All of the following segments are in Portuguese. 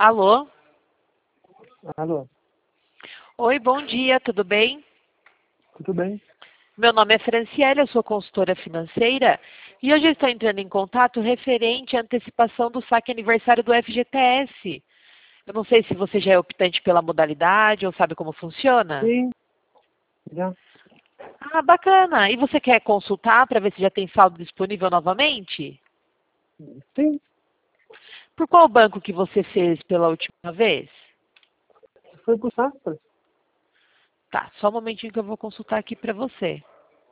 Alô? Alô, Oi, bom dia, tudo bem? tudo bem? Meu nome é Franciele, eu sou consultora financeira e hoje eu estou entrando em contato referente à antecipação do saque aniversário do FGTS. Eu não sei se você já é optante pela modalidade ou sabe como funciona. Sim, já. Ah, bacana. E você quer consultar para ver se já tem saldo disponível novamente? Sim, Por qual banco que você fez pela última vez? foi pro Safra. Tá, só um momentinho que eu vou consultar aqui para você.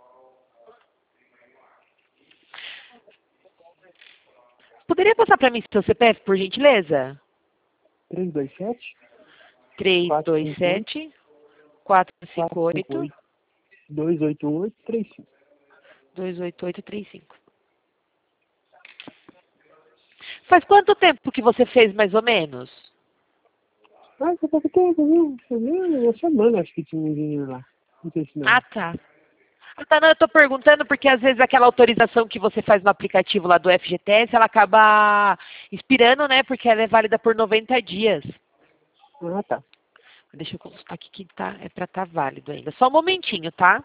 Poderia passar para mim seu CPF, por gentileza? 327 458 327 458 458 288 35. 28835. Faz quanto tempo que você fez, mais ou menos? Ah, você pouco tempo, viu? Você viu? Uma semana acho que tinha um dinheiro lá. Não sei se não. Ah, tá. Ah, tá, não, eu tô perguntando porque às vezes aquela autorização que você faz no aplicativo lá do FGTS, ela acaba expirando, né? Porque ela é válida por 90 dias. Ah, tá. Deixa eu consultar aqui que tá, é pra estar válido ainda. Só um momentinho, tá?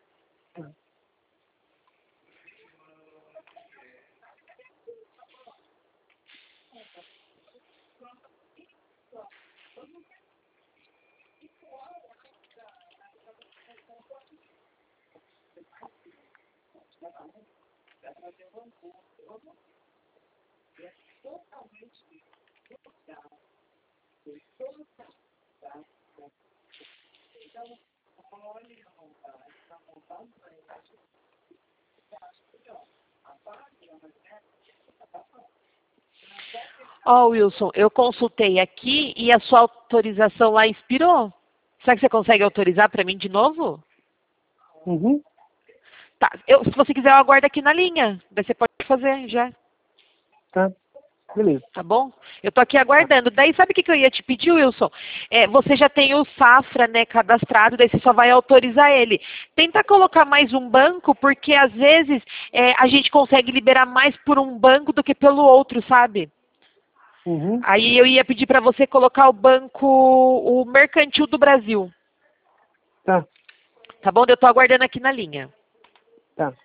Ó, Wilson, eu consultei aqui e a sua autorização lá expirou. Será que você consegue autorizar para mim de novo? Uhum, Tá, se você quiser, eu aguardo aqui na linha. Daí você pode fazer já, tá. Beleza. tá bom? Eu tô aqui Tá. aguardando. Daí, sabe o que eu ia te pedir, Wilson? Você já tem o Safra, né, cadastrado, daí você só vai autorizar ele. Tenta colocar mais um banco, porque às vezes a gente consegue liberar mais por um banco do que pelo outro, sabe? Uhum, Aí eu ia pedir para você colocar o banco, o Mercantil do Brasil. tá, Tá bom? Eu tô aguardando aqui na linha. tá.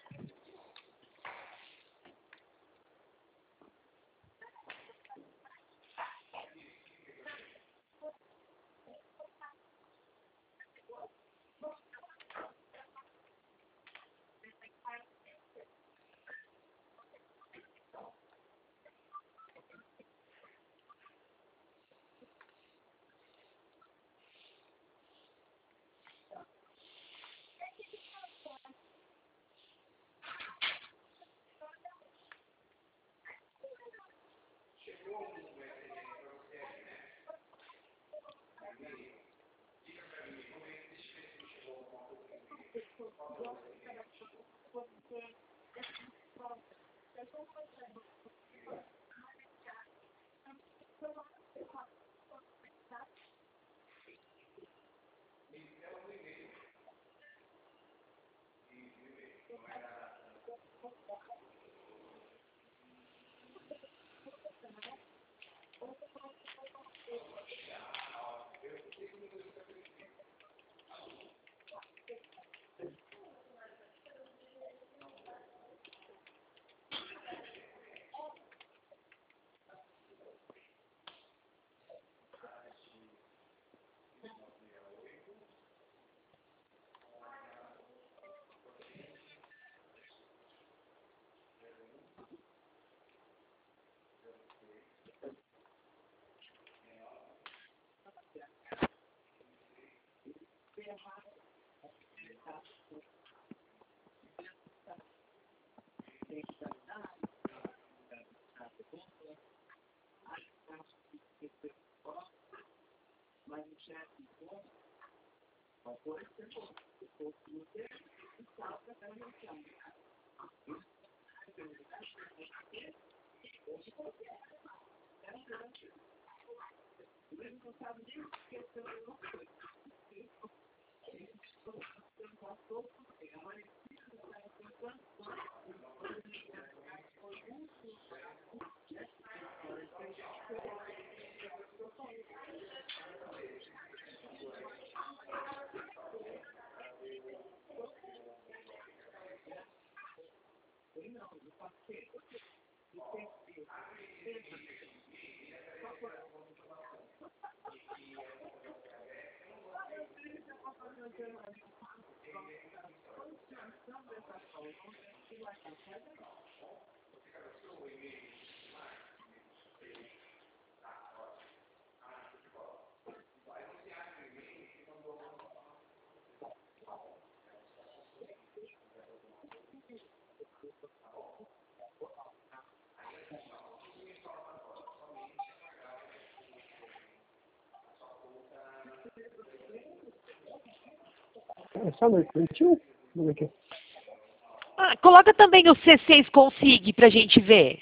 É só mercantil? Como é que é? Ah, coloca também o C6 Consig pra gente ver.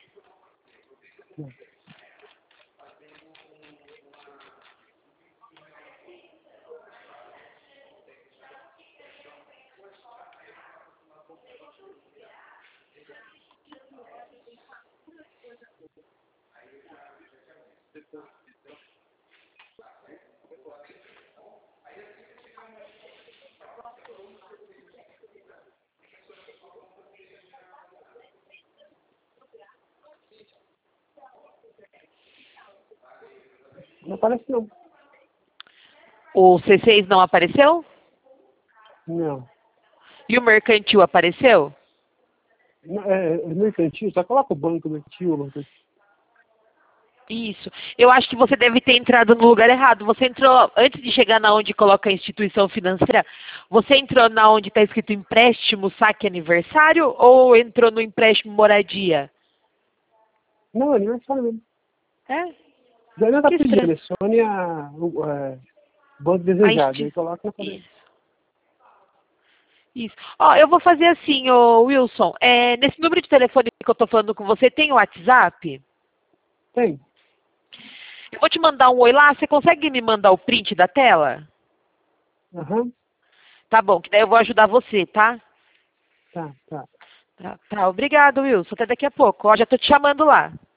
Não aparece não. O C6 não apareceu? Não. E o mercantil apareceu? É mercantil, só coloca o banco mercantil, mercantil. Isso. Eu acho que você deve ter entrado no lugar errado. Você entrou, antes de chegar na onde coloca a instituição financeira, você entrou na onde está escrito empréstimo, saque aniversário ou entrou no empréstimo moradia? Não, é aniversário mesmo. É? Já não tá Que pedindo, estranho. selecione banco desejado, aí coloca na parede. Isso. Isso. Ó, eu vou fazer assim, ô Wilson. Nesse número de telefone que eu estou falando com você, tem o WhatsApp? Tem. Eu vou te mandar um oi lá. Você consegue me mandar o print da tela? Aham. Tá bom, que daí eu vou ajudar você, tá? Tá, tá. Tá, obrigado, Wilson. Até daqui a pouco. Ó, já tô te chamando lá.